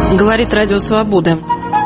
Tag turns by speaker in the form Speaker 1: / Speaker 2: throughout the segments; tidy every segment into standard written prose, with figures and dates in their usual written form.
Speaker 1: Говорит Радио Свобода.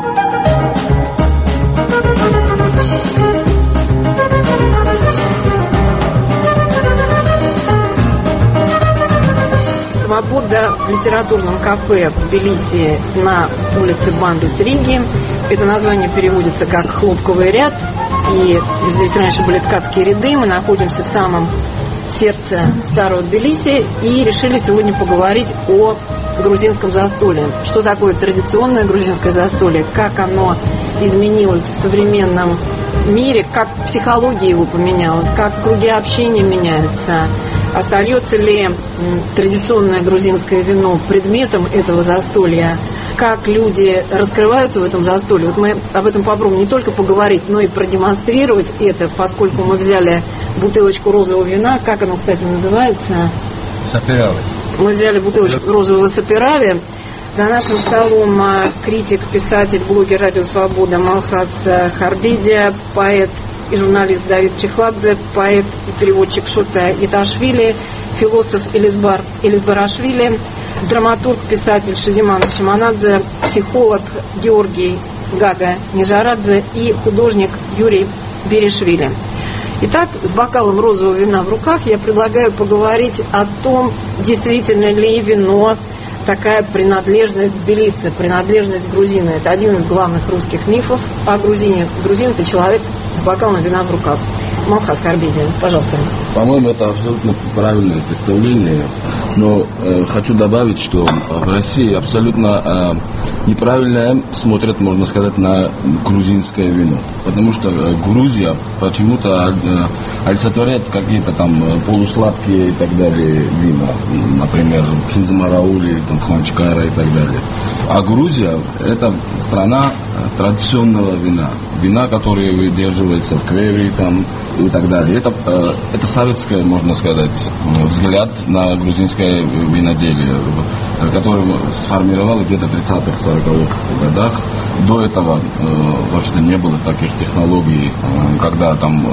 Speaker 2: «Свобода» в литературном кафе в Тбилиси на улице Бамбис, Риги. Это название переводится как «хлопковый ряд». И здесь раньше были ткацкие ряды. Мы находимся в самом сердце старого Тбилиси и решили сегодня поговорить о грузинском застолье. Что такое традиционное грузинское застолье, как оно изменилось в современном мире, как психология его поменялась, как круги общения меняются. Остается ли традиционное грузинское вино предметом этого застолья? Как люди раскрываются в этом застолье? Вот мы об этом попробуем не только поговорить, но и продемонстрировать это, поскольку мы взяли бутылочку розового вина. Как оно, кстати, называется?
Speaker 3: Саперави.
Speaker 2: Мы взяли бутылочку розового саперави. За нашим столом критик, писатель, блогер «Радио Свобода» Малхас Харбидия, поэт и журналист Давид Чехладзе, поэт и переводчик Шота Иташвили, философ Элизбарашвили, драматург, писатель Шадиман Шиманадзе, психолог Георгий Гага Нижарадзе и художник Юрий Беришвили. Итак, с бокалом розового вина в руках я предлагаю поговорить о том, действительно ли вино такая принадлежность тбилисца, принадлежность грузина. Это один из главных русских мифов о грузине. Грузин – это человек с бокалом вина в руках. Малхас Харбидия, пожалуйста.
Speaker 3: По-моему, это абсолютно правильное представление. Но хочу добавить, что в России абсолютно неправильно смотрят, можно сказать, на грузинское вино. Потому что Грузия почему-то олицетворяет какие-то там полусладкие и так далее вина. Например, Кинзмараули, Хванчкара и так далее. А Грузия – это страна традиционного вина. Вина, которое выдерживается в квевре там, и так далее. Это советское, можно сказать, взгляд на грузинское виноделие, которое сформировалось где-то в 30-х, 40-х годах. До этого вообще не было таких технологий, когда там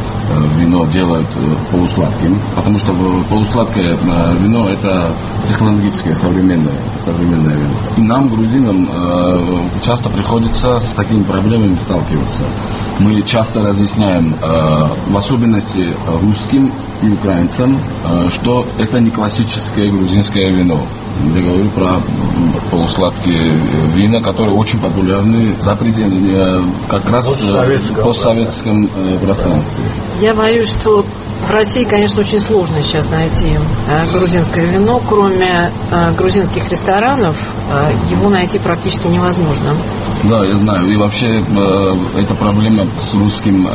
Speaker 3: вино делают полусладким, потому что полусладкое вино – это технологическое, современное вино. И нам, грузинам, часто приходится с такими проблемами сталкиваться. Мы часто разъясняем, в особенности русским и украинцам, что это не классическое грузинское вино. Я говорю про полусладкие вина, которые очень популярны за пределами, как раз в постсоветском пространстве.
Speaker 2: Я боюсь, что в России, конечно, очень сложно сейчас найти грузинское вино. Кроме грузинских ресторанов, его найти практически невозможно.
Speaker 3: Да, я знаю. И вообще эта проблема с русским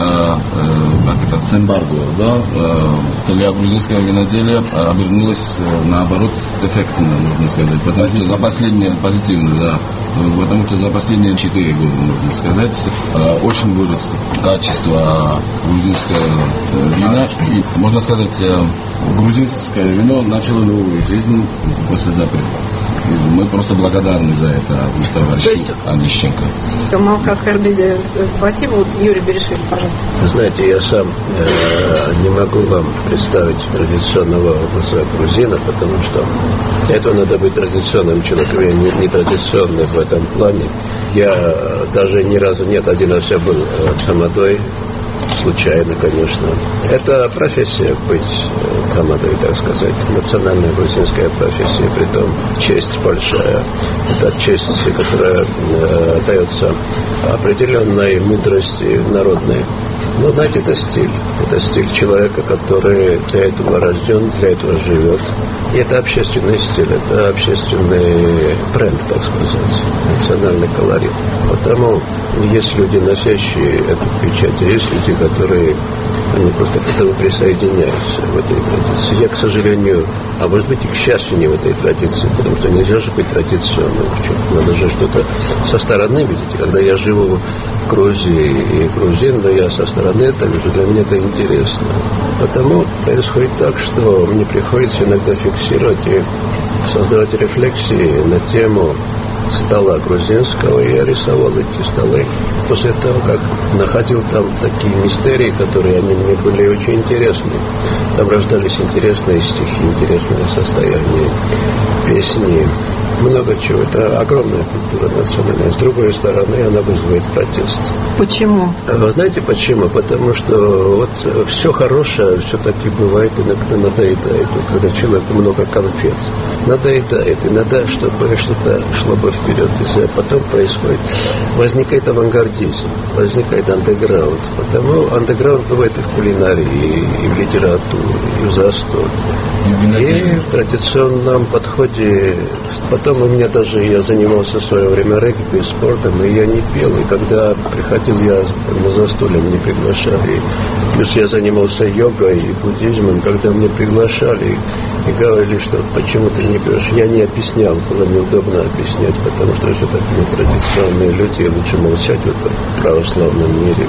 Speaker 3: с эмбарго, да, для грузинского виноделия обернулась наоборот эффективно, можно сказать. Потому что за последние, позитивно, да, потому что за последние 4 года, можно сказать, очень выросло качество грузинского вина. И, можно сказать, грузинское вино начало новую жизнь после запрета. Мы просто благодарны за это товарищу Онищенко.
Speaker 2: Малхас Харбидия, спасибо. Юрий Беришвили, пожалуйста.
Speaker 4: Знаете, я сам не могу вам представить традиционного образа грузина, потому что для этого надо быть традиционным человеком. Я не традиционный в этом плане. Я даже ни разу, один раз я был тамадой, случайно, конечно. Это профессия быть тамадой, так сказать, национальная грузинская профессия, притом честь большая. Это честь, которая дается определенной мудрости народной. Но, знаете, это стиль человека, который для этого рожден, для этого живет. И это общественный стиль, это общественный бренд, так сказать, национальный колорит. Потому есть люди, носящие эту печать, а есть люди, которые они просто к этому присоединяются в этой традиции. Я, к сожалению, а может быть и к счастью, не в этой традиции, потому что нельзя же быть традиционным. Надо же что-то со стороны видеть. Когда я живу в Грузии и грузин, но я со стороны, так что для меня это интересно. Потому происходит так, что мне приходится иногда фиксировать и создавать рефлексии на тему стола грузинского, и я рисовал эти столы после того, как находил там такие мистерии, которые они мне были очень интересны. Там рождались интересные стихи, интересное состояние, песни, много чего. Это огромная культура национальная. С другой стороны, она вызывает протест.
Speaker 2: Почему?
Speaker 4: Вы знаете почему? Потому что вот все хорошее все-таки бывает иногда надоедает. Когда человеку много конфет. Надоедает. И надо, чтобы что-то шло бы вперед. И потом возникает авангардизм, возникает андеграунд. Потому андеграунд бывает и в кулинарии, и в литературе, и в застолье. И в традиционном подходе. Потом у меня даже, я занимался в свое время регби, спортом, и я не пел. И когда приходил я на застолье, меня приглашали. Плюс я занимался йогой и буддизмом. Когда меня приглашали и говорили, что почему ты не пьешь, я не объяснял, было неудобно объяснять, потому что все-таки мы традиционные люди, и лучше молчать в этом православном мире.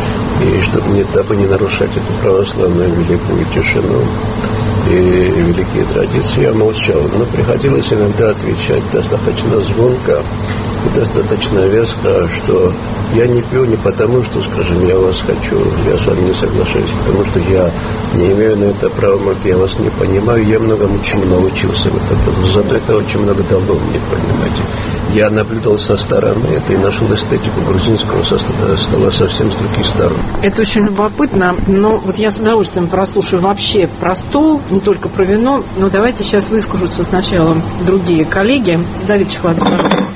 Speaker 4: И чтобы дабы не нарушать эту православную великую тишину и великие традиции, я молчал. Но приходилось иногда отвечать достаточно звонко и достаточно веско, что я не пью не потому, что, скажем, я вас хочу, я с вами не соглашаюсь, потому что я не имею на это права, может, я вас не понимаю, я многому чему научился в этом, зато это очень много дало мне, понимаете. Я наблюдал со стороны это и нашел эстетику грузинского стола совсем с других сторон.
Speaker 2: Это очень любопытно, но вот я с удовольствием прослушаю вообще про стол, не только про вино, но давайте сейчас выскажутся сначала другие коллеги. Давид Чехладзе,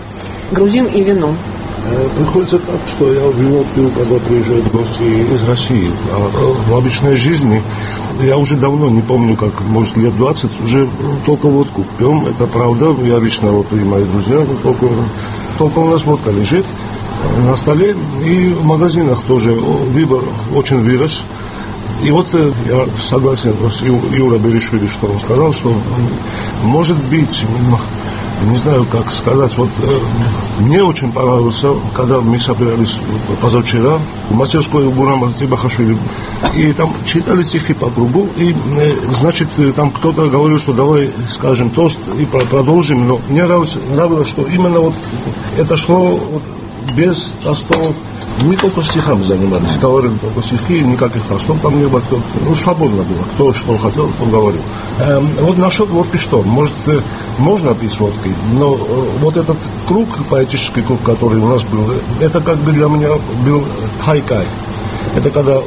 Speaker 2: грузин и вино.
Speaker 1: Приходится так, что я вино пью, когда приезжают гости из России. А в обычной жизни я уже давно не помню, как, может, лет 20, уже только водку пьем, это правда. Я лично, вот и мои друзья, только у нас водка лежит на столе. И в магазинах тоже выбор очень вырос. И вот я согласен с Юра Беришвили, что он сказал, что может быть... Не знаю, как сказать. Вот мне очень понравилось, когда мы собирались позавчера в мастерской у Бурама Тибахашвили, и там читали стихи по кругу, и, значит, там кто-то говорил, что давай скажем тост и продолжим, но мне нравилось, что именно вот это шло вот без тостов. Мы только стихами занимались, говорили только стихи, никаких тостов там не было, свободно было, кто что хотел, он говорил. Вот насчет водки что, может, можно пить с водкой, но вот этот круг, поэтический круг, который у нас был, это как бы для меня был хайкай. Это когда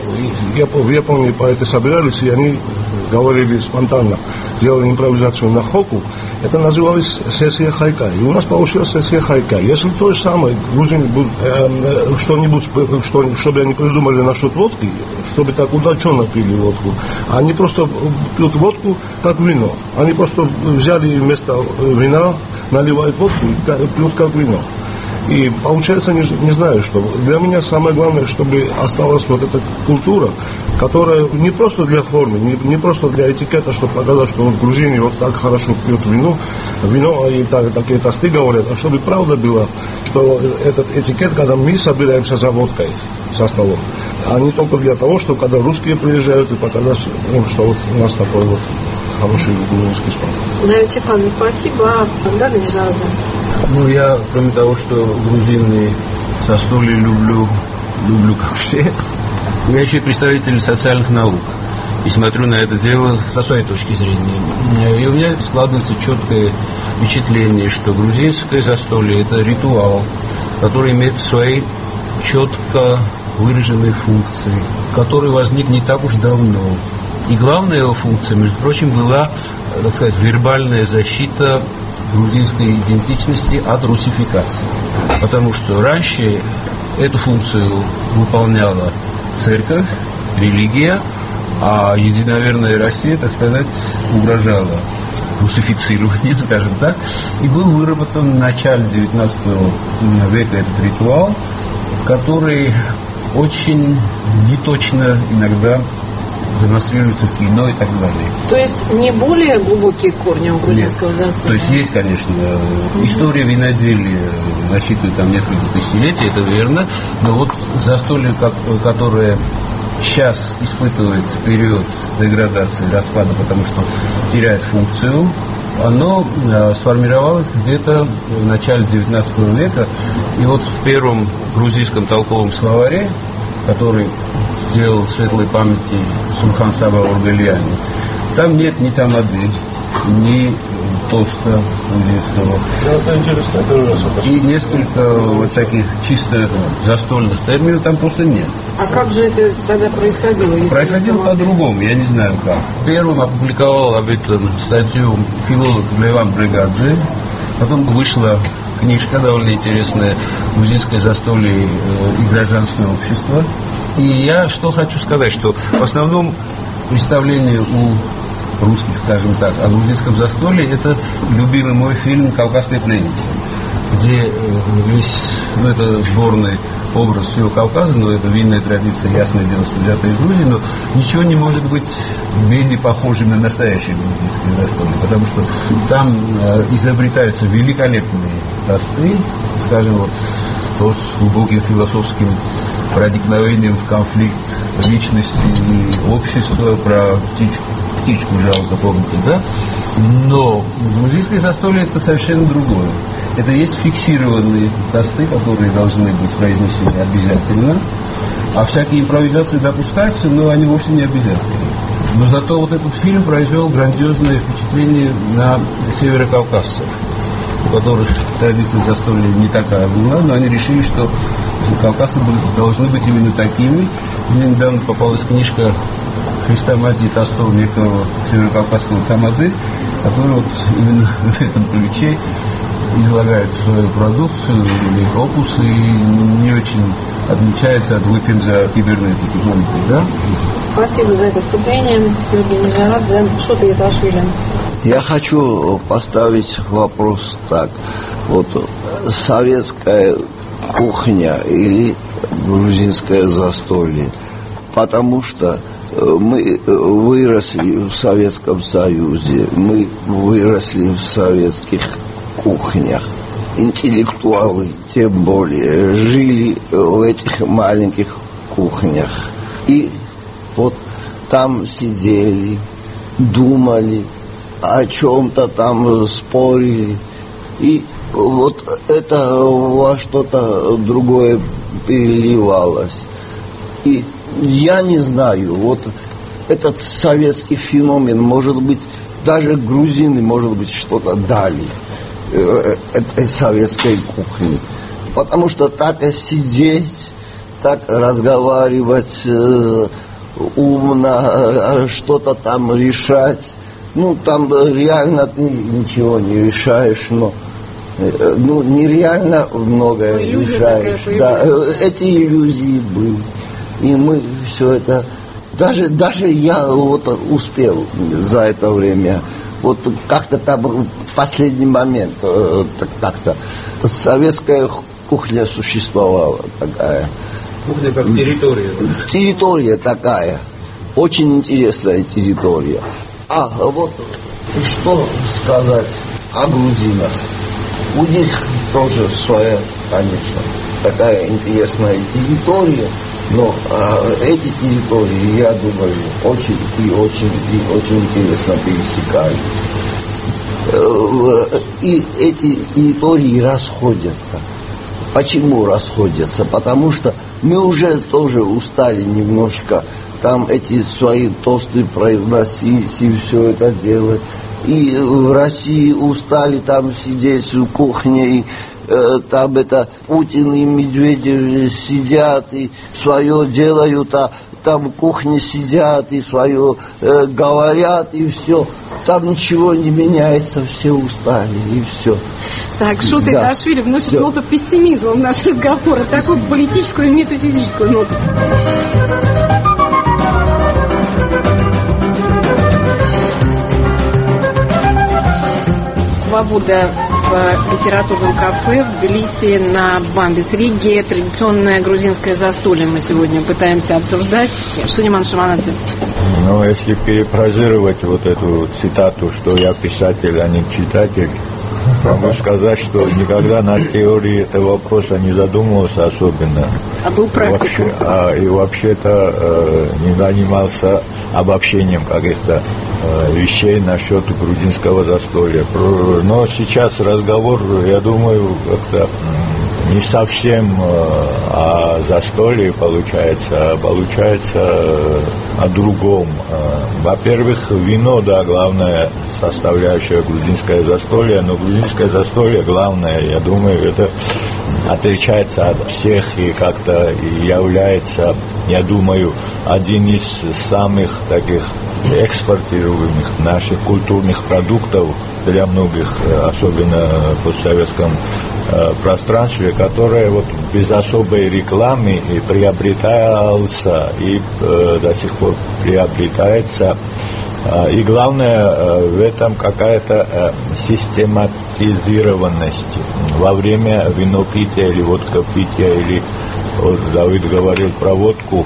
Speaker 1: в Японии поэты собирались, и они говорили спонтанно, делали импровизацию на хоку. Это называлось сессия хайкай. И у нас получилась сессия хайкай. Если то же самое, грузины что-нибудь, чтобы они придумали насчет водки, чтобы так удачно пили водку, они просто пьют водку как вино. Они просто взяли вместо вина, наливают водку и пьют как вино. И получается, не знаю, что. Для меня самое главное, чтобы осталась вот эта культура, которая не просто для формы, не просто для этикета, чтобы показать, что вот в Грузии вот так хорошо пьют вино и такие тосты говорят, а чтобы правда было, что этот этикет, когда мы собираемся за водкой со столом, а не только для того, что когда русские приезжают и показать, что вот у нас такой вот хороший грузинский спорт.
Speaker 2: Давид Чехладзе, спасибо. Да, Ганижарадзе?
Speaker 5: Ну, я, кроме того, что грузины застолье люблю как все, я еще и представитель социальных наук. И смотрю на это дело со своей точки зрения. И у меня складывается четкое впечатление, что грузинское застолье – это ритуал, который имеет свои четко выраженные функции, который возник не так уж давно. И главная его функция, между прочим, была, так сказать, вербальная защита грузинской идентичности от русификации. Потому что раньше эту функцию выполняла церковь, религия, а единоверная Россия, так сказать, угрожала русифицированием, скажем так. И был выработан в начале XIX века этот ритуал, который очень неточно иногда демонстрируется в кино и так далее.
Speaker 2: То есть не более глубокие корни у грузинского застолья?
Speaker 5: То есть есть, конечно, история виноделия насчитывает там несколько тысячелетий, это верно, но вот застолье, которое сейчас испытывает период деградации, распада, потому что теряет функцию, оно сформировалось где-то в начале XIX века, и вот в первом грузинском толковом словаре, который сделал в светлой памяти Сулхан Саба Орбельяни, там нет ни тамады, ни тоста грузинского.
Speaker 1: Это интересно, это раз.
Speaker 5: И несколько вот таких чисто застольных терминов там просто нет.
Speaker 2: А как же это тогда происходило?
Speaker 5: Происходило по-другому, я не знаю как. Первым опубликовал об этом статью филолог Леван Бригадзе. Потом вышла книжка довольно интересная «Грузинское застолье и гражданское общество». И я что хочу сказать, что в основном представление у русских, скажем так, о грузинском застолье – это любимый мой фильм «Кавказская пленница», где весь, это сборный образ всего Кавказа, но это винная традиция, ясное дело, что взята из Грузии, но ничего не может быть менее похожим на настоящее грузинское застолье, потому что там изобретаются великолепные тосты, скажем, вот, то с глубоким философским проникновением в конфликт личности и общества, про птичку жалко, помните, да? Но грузинское застолье – это совершенно другое. Это есть фиксированные тосты, которые должны быть произнесены обязательно, а всякие импровизации допускаются, но они вовсе не обязательны. Но зато вот этот фильм произвел грандиозное впечатление на северокавказцев, у которых традиция застолья не такая была, но они решили, что кавказцы должны быть именно такими. Мне недавно попалась книжка Христоматии Толстого некого северокавказского тамады, который вот именно в этом ключе излагает свою продукцию или опусы и не очень отличается от «Выпьем за кибернетики», помните, да?
Speaker 2: Спасибо за это вступление, Евгений Жарадзе. Шот Иаташвили.
Speaker 6: Я хочу поставить вопрос так. Вот советская кухня или грузинское застолье. Потому что мы выросли в Советском Союзе, мы выросли в советских кухнях. Интеллектуалы, тем более, жили в этих маленьких кухнях. И вот там сидели, думали, о чем-то там спорили. И вот это во что-то другое переливалось. И я не знаю, вот этот советский феномен, может быть, даже грузины, может быть, что-то дали этой советской кухне. Потому что так сидеть, так разговаривать умно, что-то там решать, там реально ты ничего не решаешь, но нереально многое решаешь. Да, эти иллюзии были. И мы все это... Даже я вот успел за это время. Вот как-то там в последний момент как-то советская кухня существовала такая.
Speaker 5: Кухня как территория.
Speaker 6: Территория такая. Очень интересная территория. А вот что сказать о грузинах. У них тоже своя, конечно, такая интересная территория, но эти территории, я думаю, очень и очень и очень интересно пересекаются. И эти территории расходятся. Почему расходятся? Потому что мы уже тоже устали немножко там эти свои тосты произносить и все это делать. И в России устали там сидеть в кухне, и там это Путин и Медведев сидят и свое делают, а там в кухне сидят и свое говорят, и все. Там ничего не меняется, все устали, и все.
Speaker 2: Так, Шот Иаташвили вносит ноту пессимизма в наш разговор, такую политическую и метафизическую ноту. Свобода в литературном кафе в Тбилиси на Бамбис Риге. Традиционное грузинское застолье мы сегодня пытаемся обсуждать. Шуниман Шаманадзе.
Speaker 7: Если перефразировать вот эту цитату, что я писатель, а не читатель, могу сказать, что никогда над теорией этого вопроса не задумывался особенно.
Speaker 2: А был практиком.
Speaker 7: И вообще-то не занимался обобщением каких-то вещей насчет грузинского застолья. Но сейчас разговор, я думаю, как-то не совсем о застолье получается, а получается о другом. Во-первых, вино, да, главное составляющая грузинское застолье, но грузинское застолье, главное, я думаю, это отличается от всех и как-то является, я думаю, один из самых таких экспортируемых наших культурных продуктов для многих, особенно в постсоветском пространстве, которое вот без особой рекламы и приобретался и до сих пор приобретается. И главное в этом какая-то систематизированность во время винопития или водкопития, или вот Давид говорил про водку.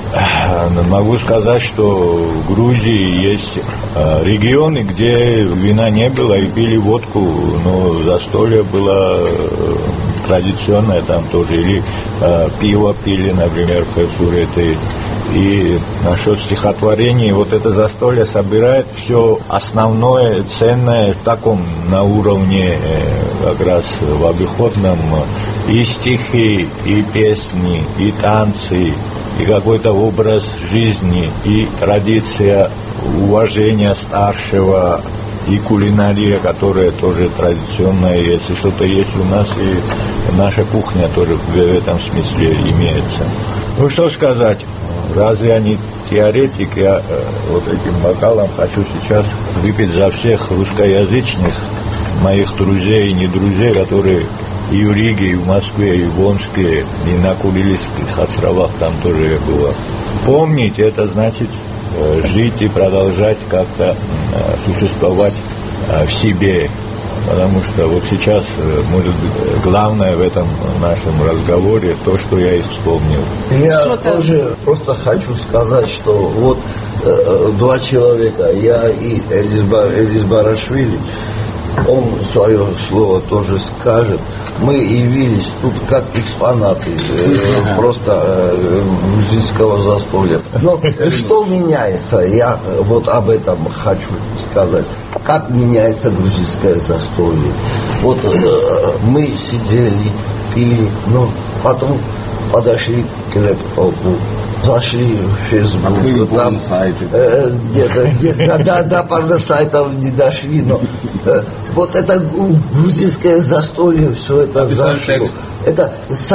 Speaker 7: Могу сказать, что в Грузии есть регионы, где вина не было и пили водку, но застолье было традиционное там тоже, или пиво пили, например, в Херсурете. И насчет стихотворений, вот это застолье собирает все основное, ценное в таком на уровне как раз в обиходном, и стихи, и песни, и танцы, и какой-то образ жизни, и традиция уважения старшего, и кулинария, которая тоже традиционная, если что-то есть у нас, и наша кухня тоже в этом смысле имеется. Ну что сказать, разве я не теоретик, я вот этим бокалом хочу сейчас выпить за всех русскоязычных моих друзей и не друзей, которые и в Риге, и в Москве, и в Омске, и на Курильских островах там тоже я был. Помнить, это значит жить и продолжать как-то существовать в себе. Потому что вот сейчас, может быть, главное в этом нашем разговоре то, что я и вспомнил.
Speaker 6: Я тоже просто хочу сказать, что вот два человека, я и Элис Барашвили, он свое слово тоже скажет. Мы явились тут как экспонаты просто грузинского застолья. Но что меняется? Я вот об этом хочу сказать. Как меняется грузинское застолье? Вот мы сидели, пили, но потом подошли к лэптопу, зашли в Facebook, там где-то, до порносайтов не дошли, но вот это грузинское застолье, все это зашло. Это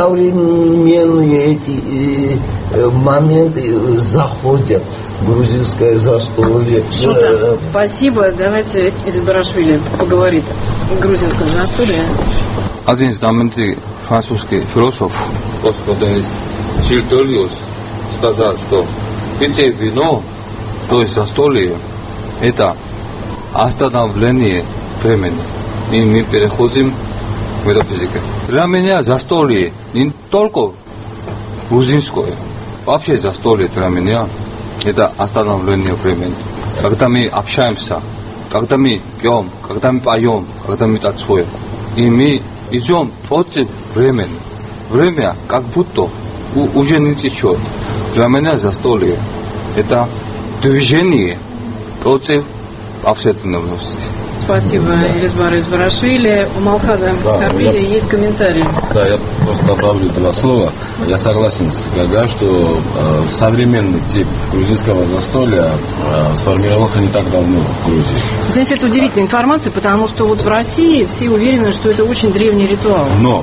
Speaker 6: современные эти моменты заходят в грузинское застолье.
Speaker 2: Шута, спасибо. Давайте Элис Барашвили поговорит о грузинском застолье.
Speaker 8: Один знаменитый французский философ господин Жиль Делиус сказал, что питье вино, то есть застолье, это остановление времени. И мы переходим к метафизике. Для меня застолье не только грузинское, вообще застолье для меня это остановление времени. Когда мы общаемся, когда мы пьем, когда мы поем, когда мы танцуем, и мы идем против времени. Время как будто уже не течет. Для меня застолье это движение против повседневности.
Speaker 2: Спасибо, Элис Барашвили. У Малхаза Харбиля есть комментарий.
Speaker 3: Да, я просто добавлю два слова. Я согласен с Гага, что современный тип грузинского застолья сформировался не так давно в Грузии.
Speaker 2: Знаете, это удивительная информация, потому что вот в России все уверены, что это очень древний ритуал.
Speaker 3: Но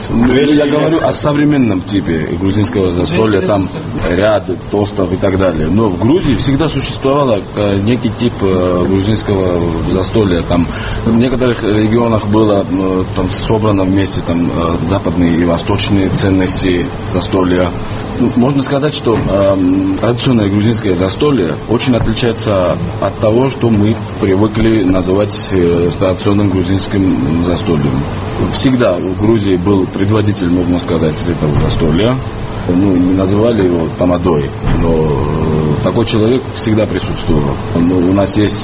Speaker 3: я говорю о современном типе грузинского застолья, там ряд тостов и так далее. Но в Грузии всегда существовал некий тип грузинского застолья. Там в некоторых регионах было там собрано вместе там западные и восточные ценности застолья. Можно сказать, что традиционное грузинское застолье очень отличается от того, что мы привыкли называть традиционным грузинским застольем. Всегда в Грузии был предводитель, можно сказать, этого застолья. Не называли его тамадой, но такой человек всегда присутствовал. У нас есть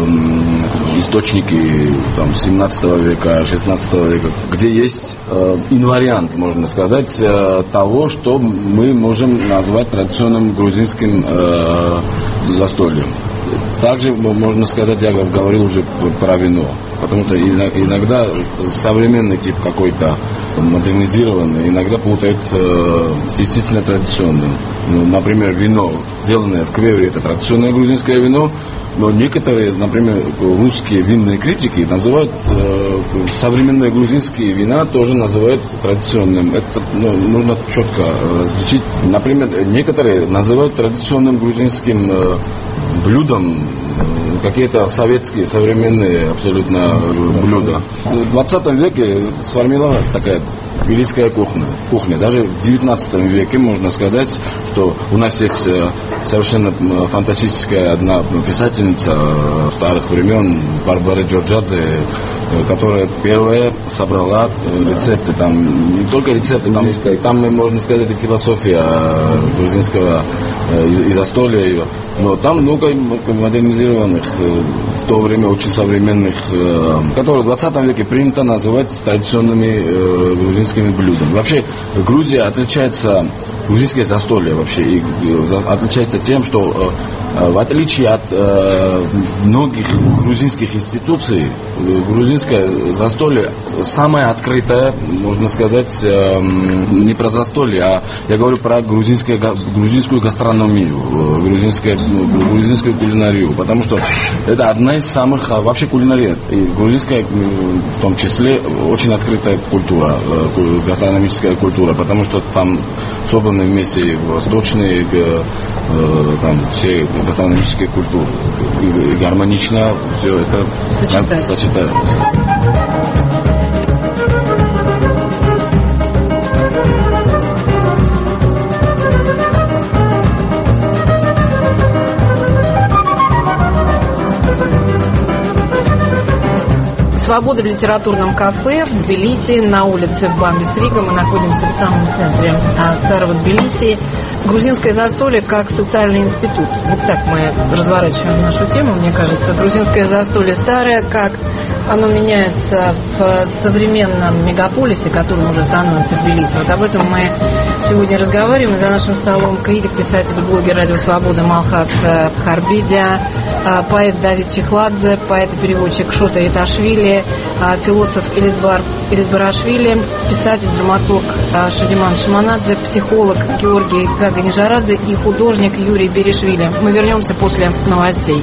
Speaker 3: источники там, 17 века, 16 века, где есть инвариант, можно сказать, того, что мы можем назвать традиционным грузинским застольем. Также можно сказать, я говорил уже про вино, потому что иногда современный тип какой-то модернизированный, иногда путают с действительно традиционным. Например, вино, сделанное в Квевре, это традиционное грузинское вино, Но некоторые, например, русские винные критики называют современные грузинские вина тоже называют традиционным. Это нужно четко различить. Например, некоторые называют традиционным грузинским блюдом какие-то советские, современные абсолютно блюда. В 20 веке сформировалась такая тбилисская кухня. Даже в 19 веке можно сказать, что у нас есть совершенно фантастическая одна писательница старых времен, Барбара Джорджадзе, которая первая собрала рецепты. Там не только рецепты, там можно сказать, и философия грузинского и застолья ее. Но там много модернизированных, в то время очень современных, которые в 20 веке принято называть традиционными грузинскими блюдами. Вообще Грузия отличается, грузинское застолье вообще, и отличается тем, что в отличие от многих грузинских институций, грузинское застолье самое открытое, можно сказать, не про застолье, а я говорю про грузинскую гастрономию, грузинскую кулинарию, потому что это одна из самых, вообще кулинария, и грузинская в том числе очень открытая культура, гастрономическая культура, потому что там собраны вместе восточные, там все гастрономические культуры. И гармонично все это сочетается.
Speaker 2: «Свобода» в литературном кафе в Тбилиси на улице Бамбис-Рига. Мы находимся в самом центре старого Тбилиси. Грузинское застолье как социальный институт. Вот так мы разворачиваем нашу тему, мне кажется. Грузинское застолье старое, как оно меняется в современном мегаполисе, которым уже становится Тбилиси. Вот об этом мы сегодня разговариваем. За нашим столом критик, писатель, блогер «Радио Свобода» Малхас Харбидя, поэт Давид Чехладзе, поэт и переводчик Шота Иташвили, философ Элизбарашвили, писатель, драматург Шадиман Шиманадзе, психолог Георгий Гаганижарадзе и художник Юрий Беришвили. Мы вернемся после новостей.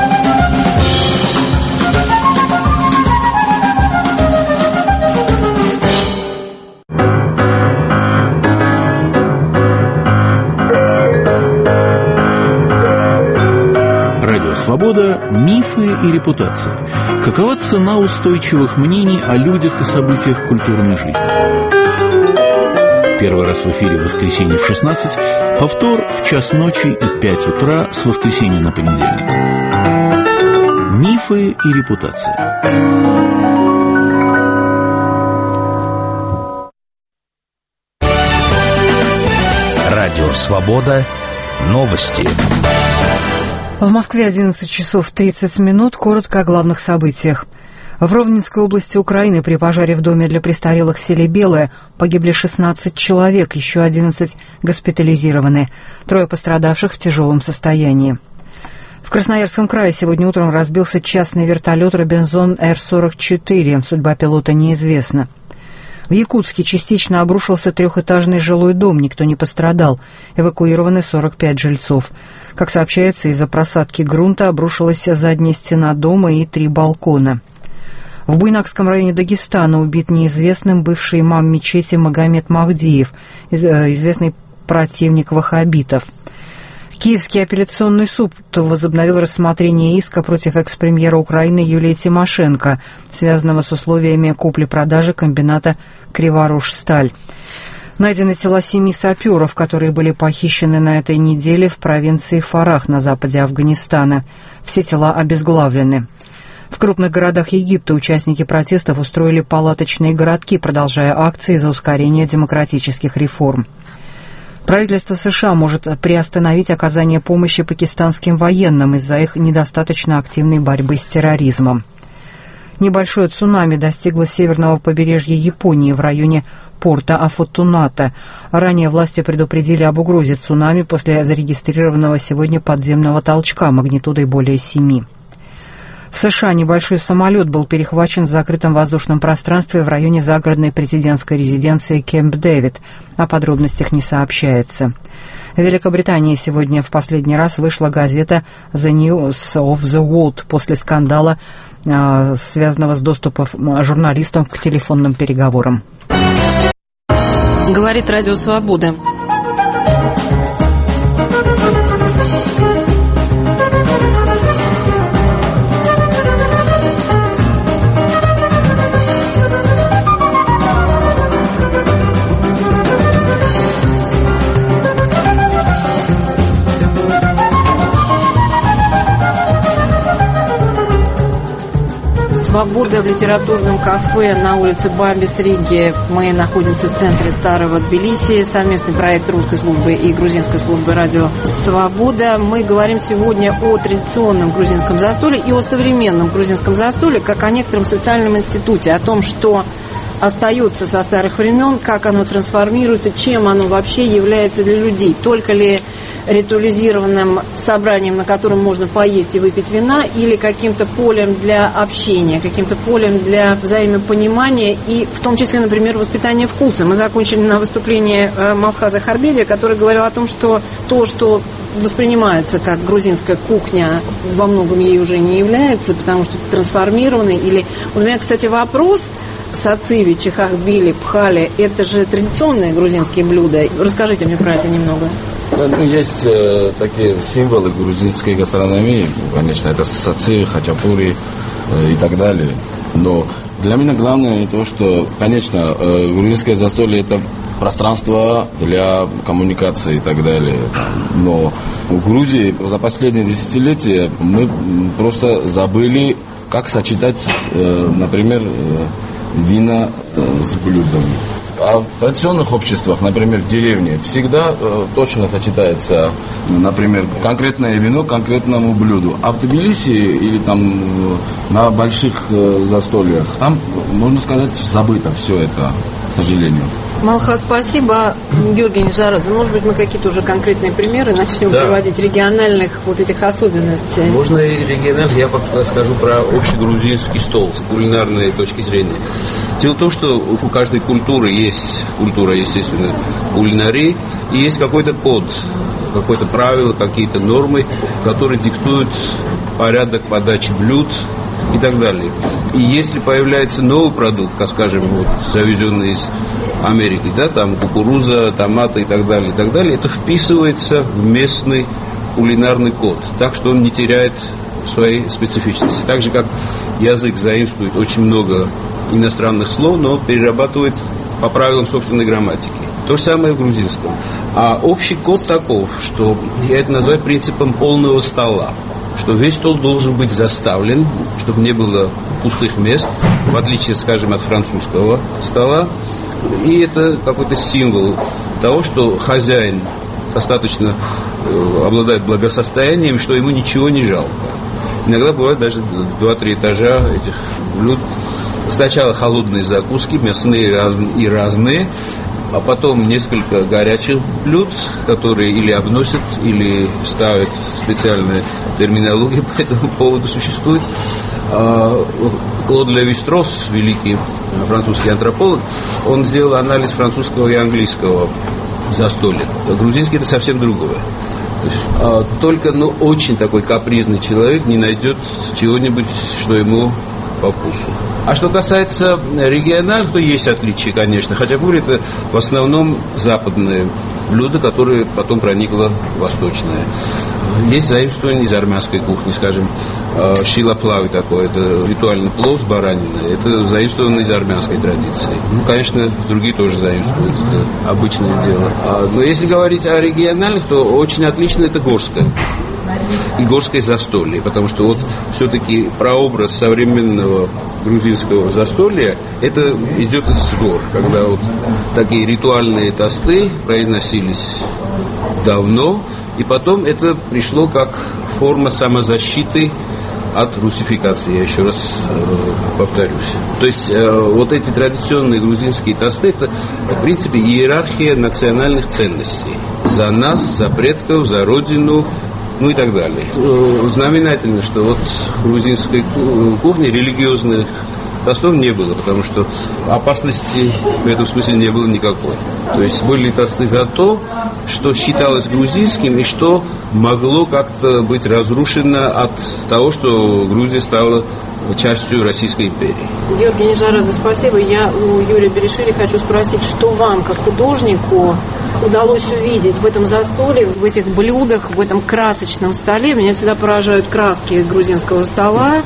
Speaker 9: Свобода, мифы и репутация. Какова цена устойчивых мнений о людях и событиях культурной жизни? Первый раз в эфире в воскресенье в 16, повтор в час ночи и 5 утра с воскресенья на понедельник. Мифы и репутация.
Speaker 10: Радио Свобода. Новости.
Speaker 11: В Москве 11 часов 30 минут. Коротко о главных событиях. В Ровненской области Украины при пожаре в доме для престарелых в селе Белое погибли 16 человек, еще 11 госпитализированы. 3 пострадавших в тяжелом состоянии. В Красноярском крае сегодня утром разбился частный вертолет «Робинзон Р-44». Судьба пилота неизвестна. В Якутске частично обрушился 3-этажный жилой дом, никто не пострадал. Эвакуированы 45 жильцов. Как сообщается, из-за просадки грунта обрушилась задняя стена дома и 3 балкона. В Буйнакском районе Дагестана убит неизвестным бывший имам мечети Магомед Махдиев, известный противник ваххабитов. Киевский апелляционный суд возобновил рассмотрение иска против экс-премьера Украины Юлии Тимошенко, связанного с условиями купли-продажи комбината «Криворужсталь». Найдены тела 7 саперов, которые были похищены на этой неделе в провинции Фарах на западе Афганистана. Все тела обезглавлены. В крупных городах Египта участники протестов устроили палаточные городки, продолжая акции за ускорение демократических реформ. Правительство США может приостановить оказание помощи пакистанским военным из-за их недостаточно активной борьбы с терроризмом. Небольшое цунами достигло северного побережья Японии в районе порта Афотуната. Ранее власти предупредили об угрозе цунами после зарегистрированного сегодня подземного толчка магнитудой более 7. В США небольшой самолет был перехвачен в закрытом воздушном пространстве в районе загородной президентской резиденции Кэмп-Дэвид. О подробностях не сообщается. В Великобритании сегодня в последний раз вышла газета The News of the World после скандала, связанного с доступом журналистов к телефонным переговорам.
Speaker 2: Говорит Радио Свобода. «Свобода» в литературном кафе на улице Бамбис, Риге. Мы находимся в центре старого Тбилиси. Совместный проект русской службы и грузинской службы «Радио Свобода». Мы говорим сегодня о традиционном грузинском застолье и о современном грузинском застолье, как о некотором социальном институте, о том, что остается со старых времен, как оно трансформируется, чем оно вообще является для людей. Только ли ритуализированным собранием, на котором можно поесть и выпить вина, или каким-то полем для общения, каким-то полем для взаимопонимания и в том числе, например, воспитания вкуса. Мы закончили на выступлении Малхаза Харбеля, который говорил о том, что то, что воспринимается как грузинская кухня, во многом ей уже не является, потому что трансформированы. Или у меня, кстати, вопрос. Сациви, чихахбили, пхали – это же традиционные грузинские блюда. Расскажите мне про это немного.
Speaker 3: Есть такие символы грузинской гастрономии, конечно, это сациви, хачапури и так далее. Но для меня главное то, что, конечно, грузинское застолье – это пространство для коммуникации и так далее. Но в Грузии за последние десятилетия мы просто забыли, как сочетать, например, вина с блюдами. А в традиционных обществах, например, в деревне, всегда точно сочетается, например, конкретное вино к конкретному блюду. А в Тбилиси или там на больших застольях, там, можно сказать, забыто все это, к сожалению.
Speaker 2: Малхаз, спасибо. Георгий Нижарадзе, может быть, мы какие-то уже конкретные примеры начнем приводить региональных вот этих особенностей.
Speaker 5: Можно и региональных, я пока скажу про общегрузинский стол с кулинарной точки зрения. Дело в том, что у каждой культуры есть культура, естественно, кулинарии, и есть какой-то код, какое-то правило, какие-то нормы, которые диктуют порядок подачи блюд и так далее. И если появляется новый продукт, как, скажем, вот, завезенный из Америки, да, там кукуруза, томаты и так далее, это вписывается в местный кулинарный код, так что он не теряет своей специфичности. Так же, как язык заимствует очень много иностранных слов, но перерабатывает по правилам собственной грамматики. То же самое в грузинском. А общий код таков, что я это называю принципом полного стола, что весь стол должен быть заставлен, чтобы не было пустых мест, в отличие, скажем, от французского стола. И это какой-то символ того, что хозяин достаточно обладает благосостоянием, что ему ничего не жалко. Иногда бывает даже 2-3 этажа этих блюд. Сначала холодные закуски, мясные и разные, а потом несколько горячих блюд, которые или обносят, или ставят специальные терминологии по этому поводу существует. Клод Леви-Стросс, великий французский антрополог, он сделал анализ французского и английского застолья. Грузинский – это совсем другое. То есть, только очень такой капризный человек не найдет чего-нибудь, что ему по вкусу. А что касается региональных, то есть отличия, конечно. Хачапури – это в основном западные блюда, которые потом проникло в восточное. Есть заимствование из армянской кухни, скажем, шилаплавы такое, это ритуальный плов с бараниной, это заимствовано из армянской традиции. Конечно, другие тоже заимствуют, это обычное дело. Но если говорить о региональных, то очень отлично это горское. И горское застолье, потому что вот все-таки прообраз современного грузинского застолья, это идет из гор, когда вот такие ритуальные тосты произносились давно, и потом это пришло как форма самозащиты от русификации, я еще раз повторюсь. То есть вот эти традиционные грузинские тосты, это, в принципе, иерархия национальных ценностей. За нас, за предков, за родину ну и так далее. Знаменательно, что вот в грузинской кухне религиозных тостов не было, потому что опасности в этом смысле не было никакой. То есть были тосты за то, что считалось грузинским и что могло как-то быть разрушено от того, что Грузия стала частью Российской империи.
Speaker 2: Георгий Нижарадзе, спасибо. Я у Юрия Беришвили хочу спросить, что вам, как художнику, удалось увидеть в этом застолье, в этих блюдах, в этом красочном столе? Меня всегда поражают краски грузинского стола.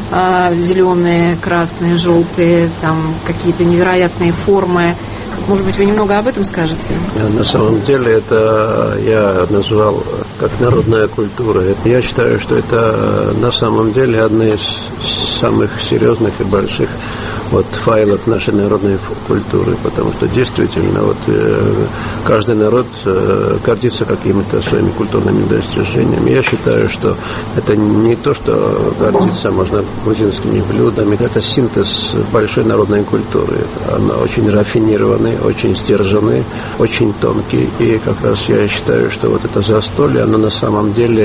Speaker 2: Зеленые, красные, желтые, там какие-то невероятные формы. Может быть, вы немного об этом скажете?
Speaker 4: На самом деле, это я назвал как народная культура. Я считаю, что это на самом деле одна из самых серьезных и больших файлов нашей народной культуры, потому что действительно каждый народ гордится какими-то своими культурными достижениями. Я считаю, что это не то, что гордиться можно грузинскими блюдами, это синтез большой народной культуры. Она очень рафинированный, очень сдержанный, очень тонкий. И как раз я считаю, что это застолье, оно на самом деле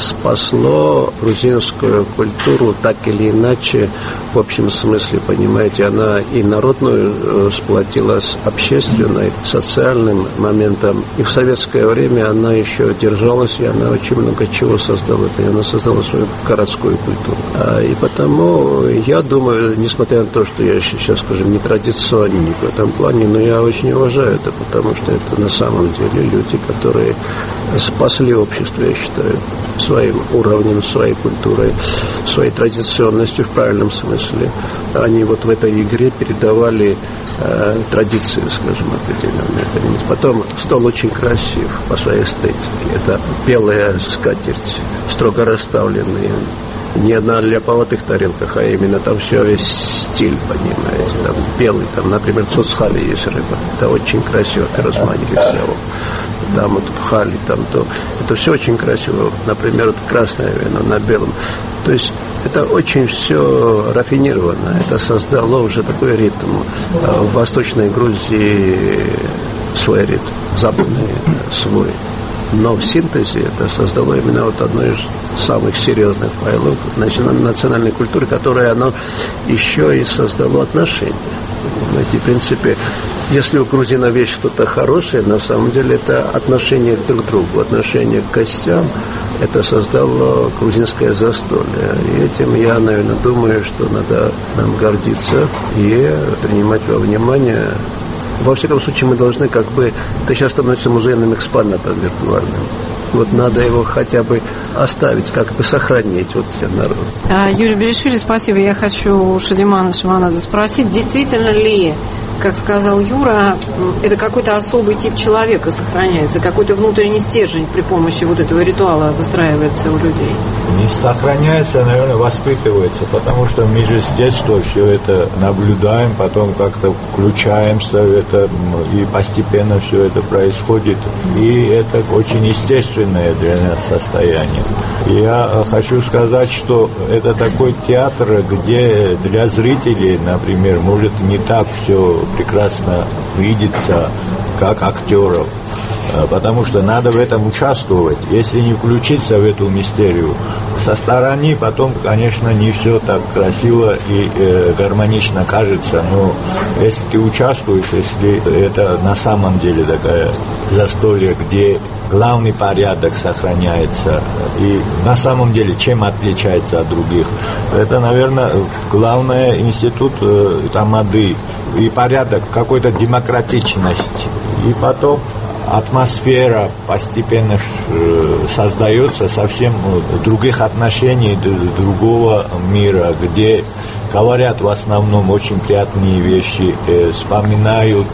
Speaker 4: спасло грузинскую культуру так или иначе, в общем смысле, понимаете, она и народную сплотила с общественной, социальным моментом. И в советское время она еще держалась, и она очень много чего создала. И она создала свою городскую культуру. И потому я думаю, несмотря на то, что я сейчас, скажем, не традиционник в этом плане, но я очень уважаю это, потому что это на самом деле люди, которые спасли общество, я считаю, своим уровнем, своей культурой, своей традиционностью в правильном смысле. Они в этой игре передавали традиции, скажем, определенные. Потом стол очень красив по своей эстетике. Это белая скатерть, строго расставленные, не на ляповатых тарелках, а именно там все весь стиль, понимаете, там белый, там, например, в цуцхали есть рыба. Это очень красиво, пиросманики всего. Там в хали, там то. Это все очень красиво. Например, красное вино на белом. То есть это очень все рафинировано. Это создало уже такой ритм. В Восточной Грузии свой ритм, в Западной свой. Но в синтезе это создало именно одно из самых серьезных файлов национальной культуры, которое оно еще и создало отношения. Понимаете, в принципе, если у грузина есть что-то хорошее, на самом деле это отношение друг к другу, отношение к гостям. Это создало грузинское застолье. И этим я, наверное, думаю, что надо нам гордиться и принимать во внимание. Во всяком случае, мы должны это сейчас становится музейным экспонатом виртуальным. Надо его хотя бы оставить, сохранить народ.
Speaker 2: Юрий Беришвили, спасибо. Я хочу у Шадимана Шиванадзе спросить, действительно ли, как сказал Юра, это какой-то особый тип человека сохраняется, какой-то внутренний стержень при помощи этого ритуала выстраивается у людей?
Speaker 7: Не сохраняется, наверное, воспитывается, потому что мы же с детства все это наблюдаем, потом как-то включаемся в это, и постепенно все это происходит. И это очень естественное для нас состояние. Я хочу сказать, что это такой театр, где для зрителей, например, может не так все прекрасно видится, как актеров. Потому что надо в этом участвовать. Если не включиться в эту мистерию, со стороны потом, конечно, не все так красиво и гармонично кажется. Но если ты участвуешь, если это на самом деле такая застолье, где главный порядок сохраняется, и на самом деле чем отличается от других, это, наверное, главный институт тамады и порядок, какой-то демократичность. И потом атмосфера постепенно создается совсем других отношений, другого мира, где говорят в основном очень приятные вещи, вспоминают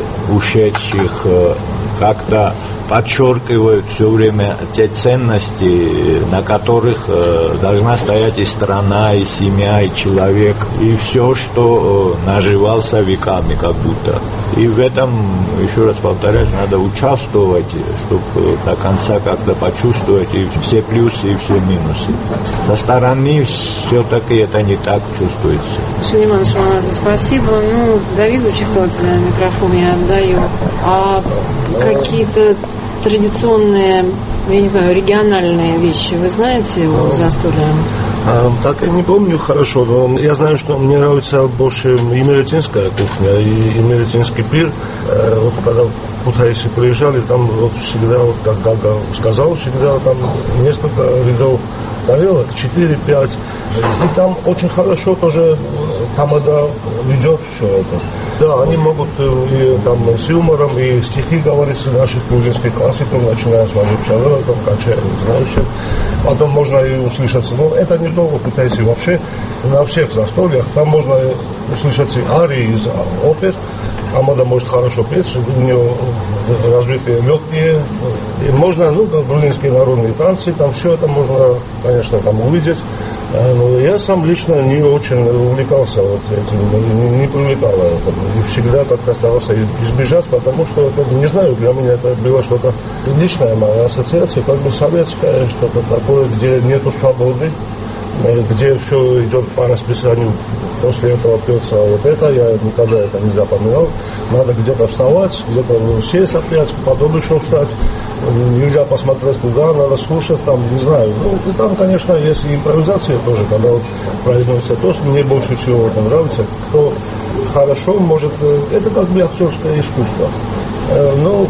Speaker 7: ушедших, как-то подчеркивают все время те ценности, на которых должна стоять и страна, и семья, и человек, и все, что наживался веками как будто. И в этом, еще раз повторяю, надо участвовать, чтобы до конца как-то почувствовать и все плюсы, и все минусы. Со стороны все-таки это не так чувствуется.
Speaker 2: Шадиман Шиванадзе, спасибо. Давиду Чехладзе микрофон я отдаю. А какие-то традиционные я не знаю, региональные вещи вы знаете о застолье?
Speaker 1: Так я не помню хорошо, но я знаю, что мне нравится больше имеретинская кухня и имеретинский пир. Вот когда в Кутаиси приезжали, там вот всегда, вот, как Гага сказал, всегда там несколько рядов тарелок, 4-5. И там очень хорошо тоже тамада ведет все это. Да, они могут и там с юмором, и стихи говорить с наших грузинских классиков, начиная с Вадим Шалова, Каче, знающих. Потом можно и услышать, ну, это не только в Китае, вообще на всех застольях, там можно услышать арии из опер, Тамада может хорошо петь, у нее развитые легкие, и можно, ну, грузинские народные танцы, там все это можно, конечно, там увидеть. Но я сам лично не очень увлекался вот этим, не привлекало это. И всегда как-то старался избежать, потому что, это, не знаю, для меня это было что-то личная моя ассоциация, как бы советская, что-то такое, где нету свободы, где все идет по расписанию. После этого пьется вот это, я никогда это не запоминал. Надо где-то вставать, где-то сесть опять, потом еще встать. Нельзя посмотреть туда, надо слушать, там, не знаю. Ну, и там, конечно, есть и импровизация тоже, когда вот произносится тост. Мне больше всего это нравится. Кто хорошо может... Это как бы актерское искусство. Но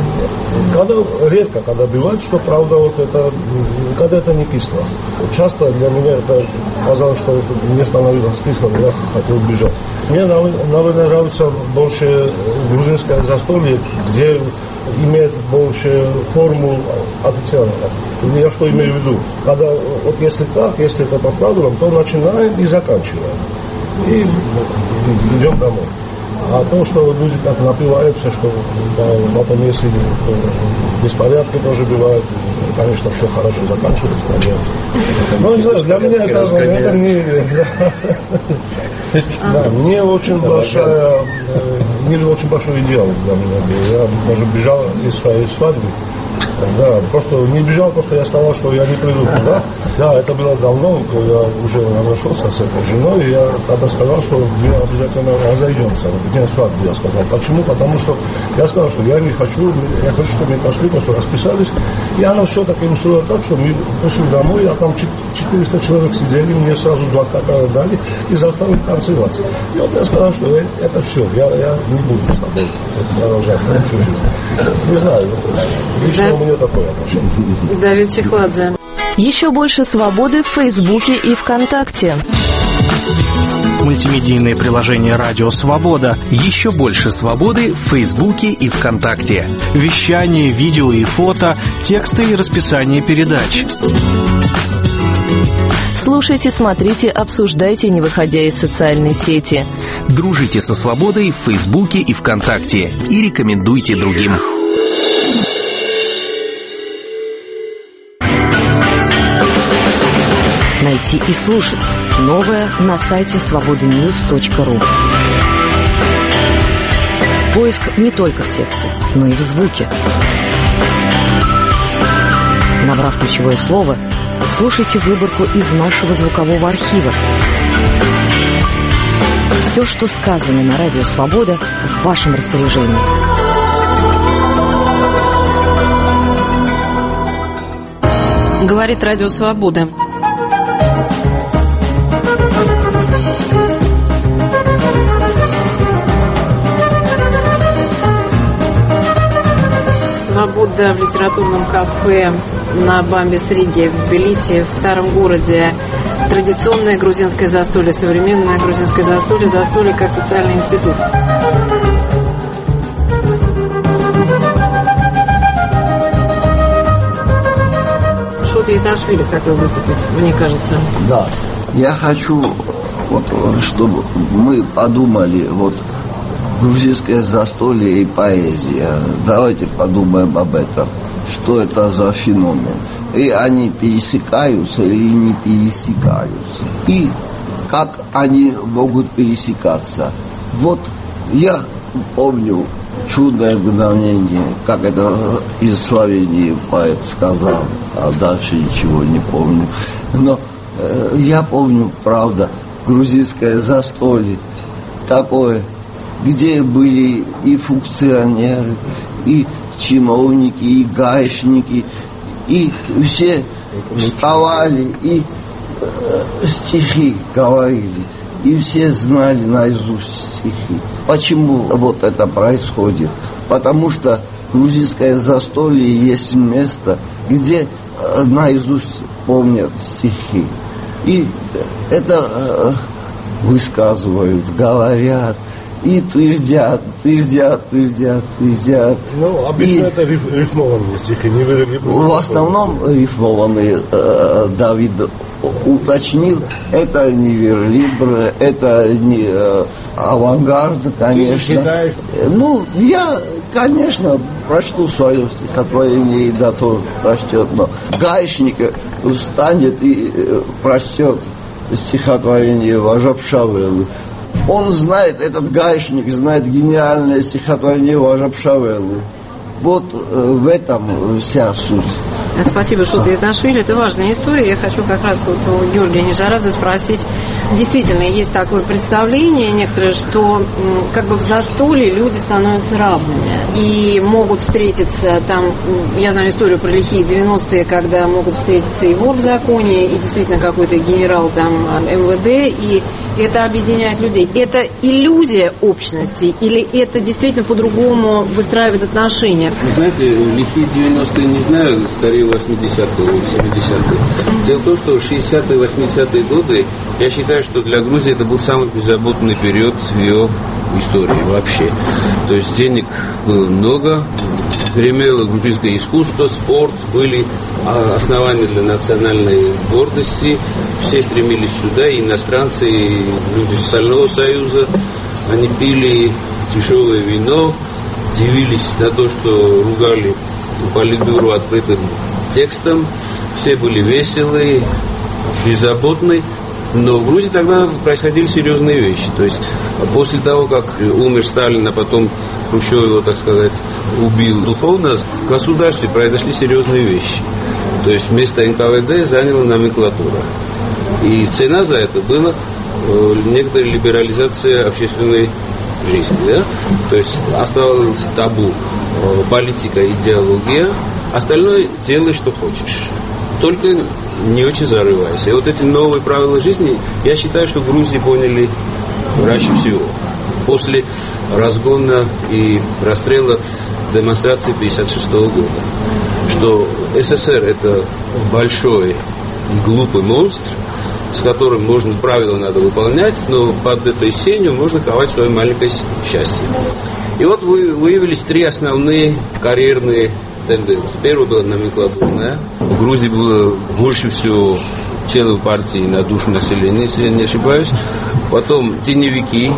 Speaker 1: редко, когда бывает, что правда вот это, когда это не кисло. Часто для меня это казалось, что мне становилось кисло, я хотел бежать. Мне, наверное, нравится больше грузинское застолье, где имеет больше форму официального. Я что имею в виду? Когда, вот если так, если это по правилам, то начинаем и заканчиваем. И идем домой. А то, что люди так напиваются, что потом если беспорядки тоже бывают, конечно, все хорошо заканчивается, конечно. Но не знаю, для меня это не... Да, не очень большой идеал для меня был. Я даже бежал из своей свадьбы. Да, просто не бежал, просто я сказал, что я не приду туда. Да, это было давно, я уже разошелся с этой женой, и я тогда сказал, что мы обязательно разойдемся. В день свадьбы я сказал. Почему? Потому что я сказал, что я не хочу, я хочу, чтобы мы пошли, просто расписались. И она все-таки устроила так, что мы пришли домой, а там 400 человек сидели, мне сразу 2 стакана дали и заставили танцевать. И вот я сказал, что это все, я не буду с тобой продолжать всю жизнь. Не знаю, лично у меня такое отношение.
Speaker 2: Давид Чехладзе.
Speaker 12: Еще больше свободы в Фейсбуке и ВКонтакте.
Speaker 10: Мультимедийное приложение «Радио Свобода». Еще больше свободы в Фейсбуке и ВКонтакте. Вещание, видео и фото, тексты и расписание передач.
Speaker 12: Слушайте, смотрите, обсуждайте, не выходя из социальной сети.
Speaker 10: Дружите со свободой в Фейсбуке и ВКонтакте. И рекомендуйте другим.
Speaker 12: Найти и слушать. Новое на сайте svobodanews.ru. Поиск не только в тексте, но и в звуке. Набрав ключевое слово, слушайте выборку из нашего звукового архива. Все, что сказано на Радио Свобода, в вашем распоряжении.
Speaker 2: Говорит Радио Свобода. Свобода в литературном кафе на Бамбис-Риге в Тбилиси, в старом городе. Традиционное грузинское застолье, современное грузинское застолье, застолье как социальный институт. Шот Яташвили хотел выступить, мне кажется.
Speaker 6: Да, я хочу, вот, чтобы мы подумали, вот, грузинское застолье и поэзия. Давайте подумаем об этом. Что это за феномен? И они пересекаются или не пересекаются? И как они могут пересекаться? Вот я помню «Чудное мгновение», как это из Словении поэт сказал, а дальше ничего не помню. Но я помню, правда, грузинское застолье такое, где были и функционеры, и чиновники, и гаишники, И все вставали и стихи говорили. И все знали наизусть стихи. Почему вот это происходит? Потому что грузинское застолье есть место, где наизусть помнят стихи. И это высказывают, говорят. И твердят.
Speaker 1: Ну, обычно это рифмованные стихи, не
Speaker 6: в основном рифмованные. Давид уточнил, это не верлибр, это не авангард, конечно. Ну, я, конечно, прочту свое стихотворение, и да, то прочтет, но гаишник встанет и прочтет стихотворение Важап Шавелы. Он знает, этот гаишник знает гениальное стихотворение Важап Шавелы. Вот в этом вся суть.
Speaker 2: Спасибо, что ты Иташвили. Это важная история. Я хочу как раз вот у Георгия Нижарадзе спросить. Действительно, есть такое представление некоторые, что как бы в застолье люди становятся равными. И могут встретиться там, я знаю историю про лихие 90-е, когда могут встретиться и вор в законе, и действительно какой-то генерал там МВД, и это объединяет людей. Это иллюзия общности или это действительно по-другому выстраивает отношения?
Speaker 5: Вы знаете, лихие 90-е не знаю, скорее 80-е или 70-е. Дело в том, что 60-е, 80-е годы, я считаю, что для Грузии это был самый беззаботный период в ее истории вообще. То есть денег было много, гремело грузинское искусство, спорт, были основания для национальной гордости. Все стремились сюда, и иностранцы, и люди Социального союза. Они пили дешевое вино, дивились на то, что ругали Политбюро открытым текстом. Все были веселые, беззаботные. Но в Грузии тогда происходили серьезные вещи. То есть после того, как умер Сталин, а потом Хрущев его, так сказать, убил духовно, в государстве произошли серьезные вещи. То есть место НКВД заняла номенклатура. И цена за это была некоторая либерализация общественной жизни. Да? То есть оставалось табу политика, идеология, остальное делай, что хочешь. Только не очень зарываясь. И вот эти новые правила жизни, я считаю, что в Грузии поняли раньше всего. После разгона и расстрела демонстрации 1956 года. Что СССР это большой и глупый монстр, с которым правила надо выполнять, но под этой сенью можно ковать свое маленькое счастье. И вот выявились три основные карьерные тенденции. Первая была номенклатурная. В Грузии было больше всего членов партии на душу населения, если я не ошибаюсь. Потом теневики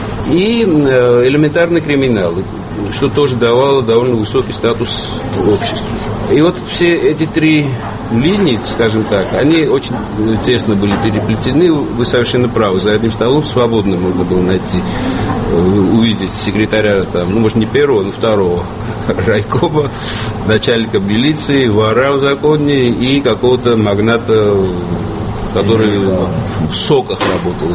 Speaker 5: и элементарный криминал, что тоже давало довольно высокий статус обществу. И вот все эти три линии, скажем так, они очень тесно были переплетены. Вы совершенно правы. За одним столом свободно можно было найти, увидеть секретаря, там, ну, может, не первого, но второго райкома, начальника милиции, вора в законе и какого-то магната, который в соках работал.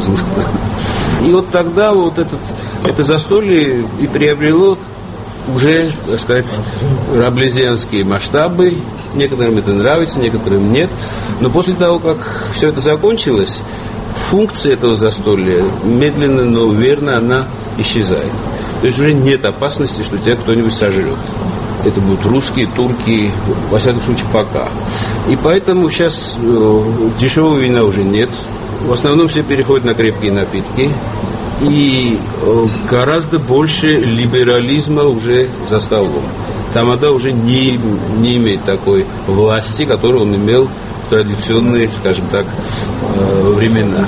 Speaker 5: И вот тогда вот это застолье и приобрело уже, так сказать, раблезианские масштабы. Некоторым это нравится, некоторым нет. Но после того, как все это закончилось, функция этого застолья медленно, но верно она исчезает. То есть уже нет опасности, что тебя кто-нибудь сожрет. Это будут русские, турки, во всяком случае, пока. И поэтому сейчас дешевого вина уже нет. В основном все переходят на крепкие напитки. И гораздо больше либерализма уже за столом. Тамада уже не имеет такой власти, которую он имел в традиционные, скажем так, времена.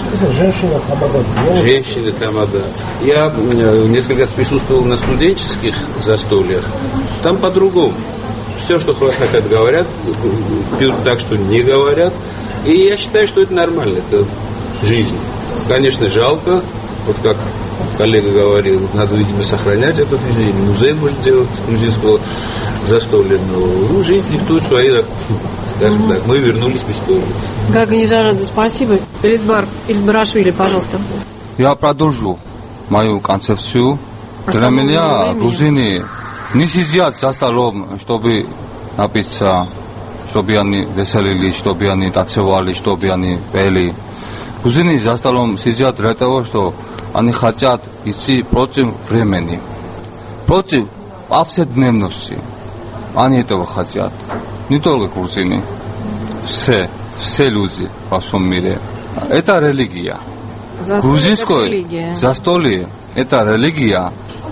Speaker 5: Женщины тамада. Я несколько раз присутствовал на студенческих застольях. Там по-другому. Все, что хотят, говорят, пьют так, что не говорят. И я считаю, что это нормально, это жизнь. Конечно, жалко, вот как коллега говорил, надо, видимо, сохранять этот музей. Музей может делать грузинского застолья, но жизнь диктует свои, скажем так, мы вернулись в историю.
Speaker 2: Георгий Нижарадзе, спасибо. Элизбар Ильбарашвили, пожалуйста.
Speaker 8: Я продолжу мою концепцию. Для меня грузины не сидят за столом, чтобы напиться შობიანი ვესელილი, შობიანი დაცევალი, შობიანი ბელი. Грузины за столом сидят для того, что они хотят идти против времени, против повседневности. Они этого хотят. Не только грузины, все люди во всем мире. Это религия. Грузинское застолье – это религия,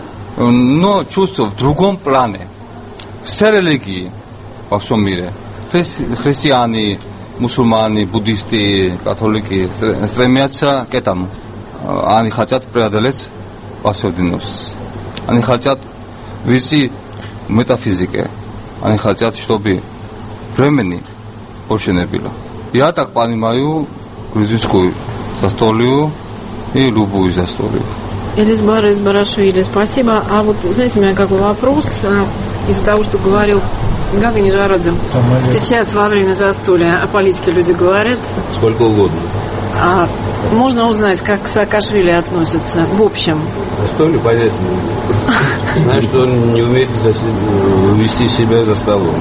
Speaker 8: но чувство в другом плане. Все религии во всем мире, христиане, мусульмане, буддисты, католики, стремятся к этому. Они хотят преодолеть повседневность. Они хотят войти в метафизику. Они хотят, чтобы времени больше не было. Я так понимаю грузинскую застолью и любую застолью.
Speaker 2: Элизбар Избарашвили, спасибо. А вот, знаете, у меня как бы вопрос из-за того, что говорил Гага Нижародзе. Сейчас во время застолья о политике люди говорят.
Speaker 4: Сколько угодно.
Speaker 2: А можно узнать, как к Саакашвили относятся в общем?
Speaker 4: Застолье, понятно. Знаю, что он не умеет вести себя за столом.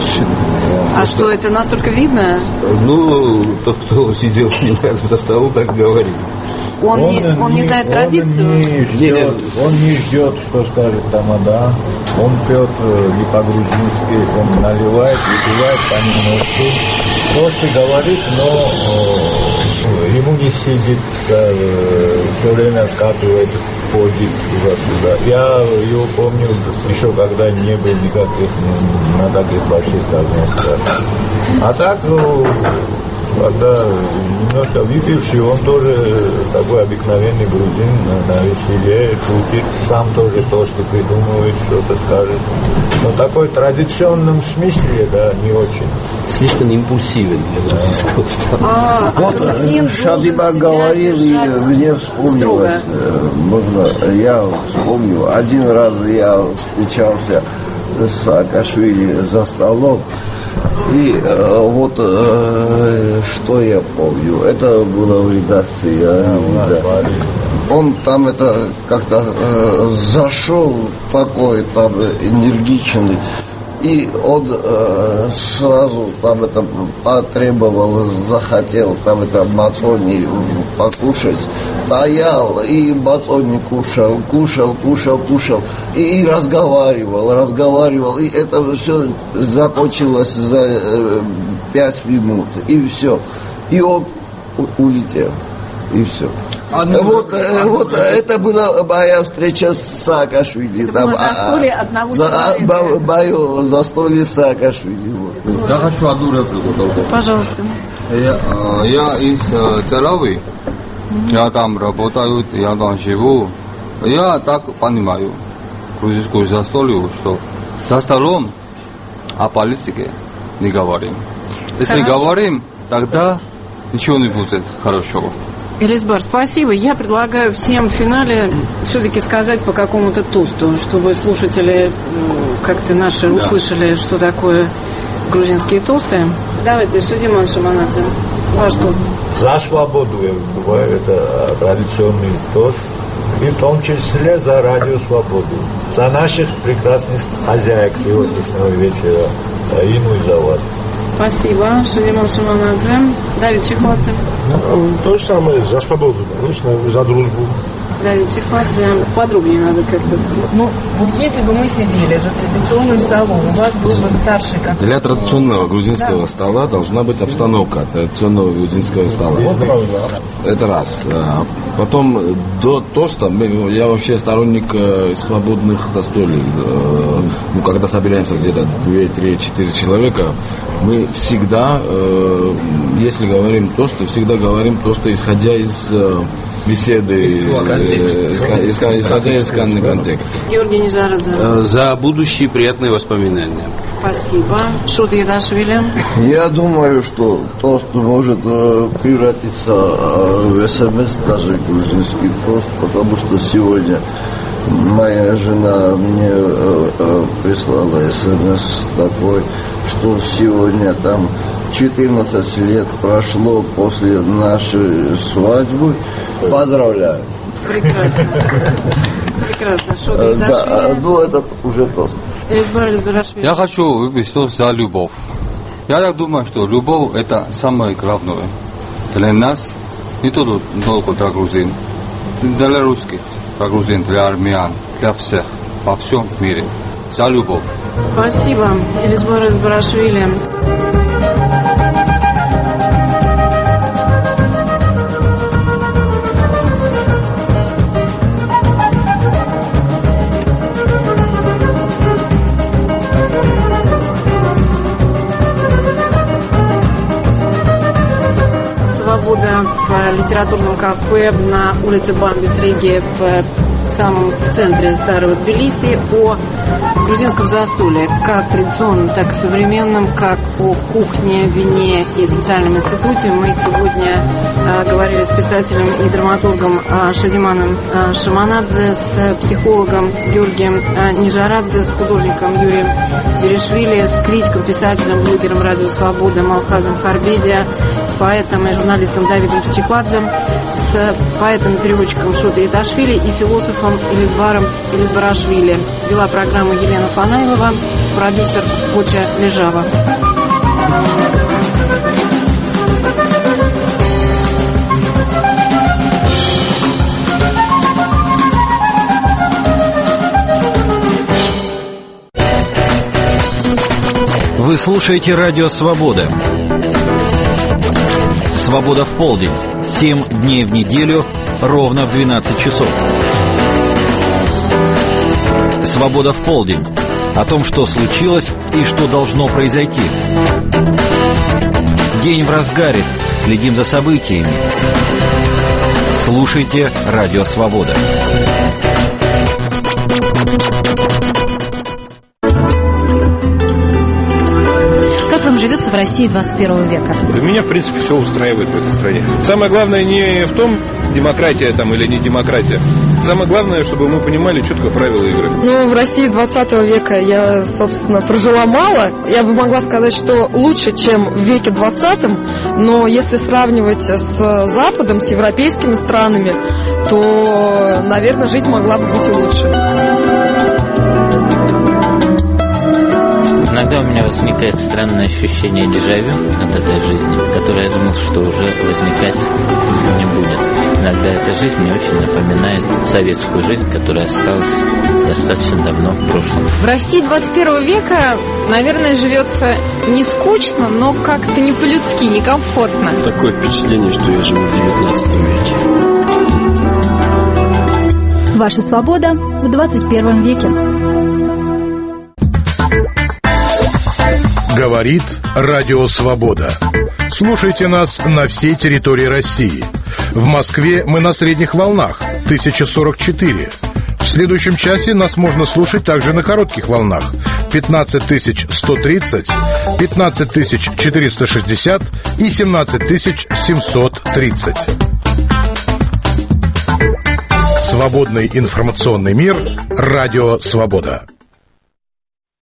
Speaker 2: А что, это настолько видно?
Speaker 4: Ну, тот, кто сидел с ним рядом за столом, так говорит.
Speaker 2: Он не знает традицию?
Speaker 7: Он не ждет, что скажет тамада. Он пьет не по-грузински, он наливает, выпивает понемножку. Просто говорит, но ему не сидит, все время скатывает, ходит туда-сюда. Я его помню еще, когда не был никаких, на таких больших праздниках. А так, когда немножко выпивший, он тоже такой обыкновенный грузин, на веселе, шутит, сам тоже то, что придумывает, что-то скажет. Но такой традиционном смысле, да, не очень.
Speaker 4: Слишком импульсивен для грузинского стола.
Speaker 6: Вот Шадиба говорил, и мне вспомнилось, можно, я вспомнил, один раз я встречался с Саакашвили за столом. И вот что я помню, это было в редакции. Он там это как-то зашел такой там энергичный, и он сразу там это потребовал, захотел там это мацони покушать. Стоял и мацони кушал и разговаривал, и это все закончилось за 5 минут, и все, и он улетел, и все. Вот это была моя встреча с Саакашвили.
Speaker 2: Это было застолье одного человека.
Speaker 6: Мое застолье с Саакашвили.
Speaker 8: Я хочу одну реплику только.
Speaker 2: Пожалуйста.
Speaker 8: Я из Целавы. Я там работаю, я там живу. Я так понимаю грузинскую застолью, что за столом о политике не говорим. Если говорим, тогда ничего не будет хорошего.
Speaker 2: Элизбар, спасибо. Я предлагаю всем в финале все-таки сказать по какому-то тосту, чтобы слушатели как-то наши услышали, что такое грузинские тосты. Давайте, Шадиман Шаманадзе, ваш тост.
Speaker 7: За свободу, я думаю, это традиционный тост. И в том числе за радио «Свободу». За наших прекрасных хозяек сегодняшнего вечера. Им и за вас.
Speaker 2: Спасибо, Шадиман Шаманадзе. Давид Чихвадзе.
Speaker 1: То же самое, за свободу, конечно, за дружбу.
Speaker 2: Давид Чихвадзе, подробнее надо как-то. Ну, вот если бы мы сидели за традиционным столом, у вас был бы старший как-то...
Speaker 3: Для традиционного грузинского стола должна быть обстановка традиционного грузинского стола. Это раз. Потом до тоста, я вообще сторонник свободных застолий. Ну, когда собираемся где-то 2, 3, 4 человека, мы всегда, если говорим тосты, всегда говорим тосты, исходя из беседы, исходя из контекста.
Speaker 2: Георгий Нижародзе.
Speaker 4: За будущие приятные воспоминания.
Speaker 2: Спасибо. Шут Едашвили.
Speaker 6: Я думаю, что тост может превратиться в СМС, даже грузинский тост, потому что сегодня моя жена мне прислала СМС такой, что сегодня там 14 лет прошло после нашей свадьбы. Поздравляю.
Speaker 2: Прекрасно. Прекрасно. Шут Едашвили.
Speaker 6: Да, ну это уже тост.
Speaker 8: Я хочу выпить тост за любовь. Я так думаю, что любовь – это самое главное для нас, не только для грузин, для русских, для грузин, для армян, для всех, во всем мире. За любовь.
Speaker 2: Спасибо, Элизбар Избарашвили. «Свобода» в литературном кафе на улице Бамбис-Риги в самом центре старого Тбилиси о грузинском застолье, как традиционном, так и современном, как о кухне, вине и социальном институте. Мы сегодня говорили с писателем и драматургом Шадиманом Шаманадзе, с психологом Георгием Нижарадзе, с художником Юрием Берешвили, с критиком, писателем, блогером «Радио Свобода» Малхазом Харбедия, с поэтом и журналистом Давидом Чичикладзе, с поэтом и переводчиком Шотой Иташвили и философом Элизбаром Элизбарашвили. Вела программу Елена Фанайлова, продюсер Поча Лежава.
Speaker 10: Вы слушаете «Радио Свобода». «Свобода в полдень». 7 дней в неделю, ровно в 12 часов. «Свобода в полдень». О том, что случилось и что должно произойти. День в разгаре. Следим за событиями. Слушайте «Радио Свобода».
Speaker 11: Как вам живется в России 21 века?
Speaker 13: Да меня, в принципе, все устраивает в этой стране. Самое главное не в том, демократия там или не демократия. Самое главное, чтобы мы понимали четко правила игры.
Speaker 14: Ну, в России 20 века я, собственно, прожила мало. Я бы могла сказать, что лучше, чем в веке 20, но если сравнивать с Западом, с европейскими странами, то, наверное, жизнь могла бы быть и лучше.
Speaker 15: Иногда у меня возникает странное ощущение дежавю от этой жизни, которое я думал, что уже возникать не будет. Иногда эта жизнь мне очень напоминает советскую жизнь, которая осталась достаточно давно в прошлом.
Speaker 14: В России 21 века, наверное, живется не скучно, но как-то не по-людски, некомфортно.
Speaker 16: Такое впечатление, что я живу в 19 веке.
Speaker 17: Ваша свобода в 21 веке.
Speaker 18: Говорит Радио Свобода. Слушайте нас на всей территории России. В Москве мы на средних волнах 1044. В следующем часе нас можно слушать также на коротких волнах 15130, 15460 и 17730. Свободный информационный мир. Радио Свобода.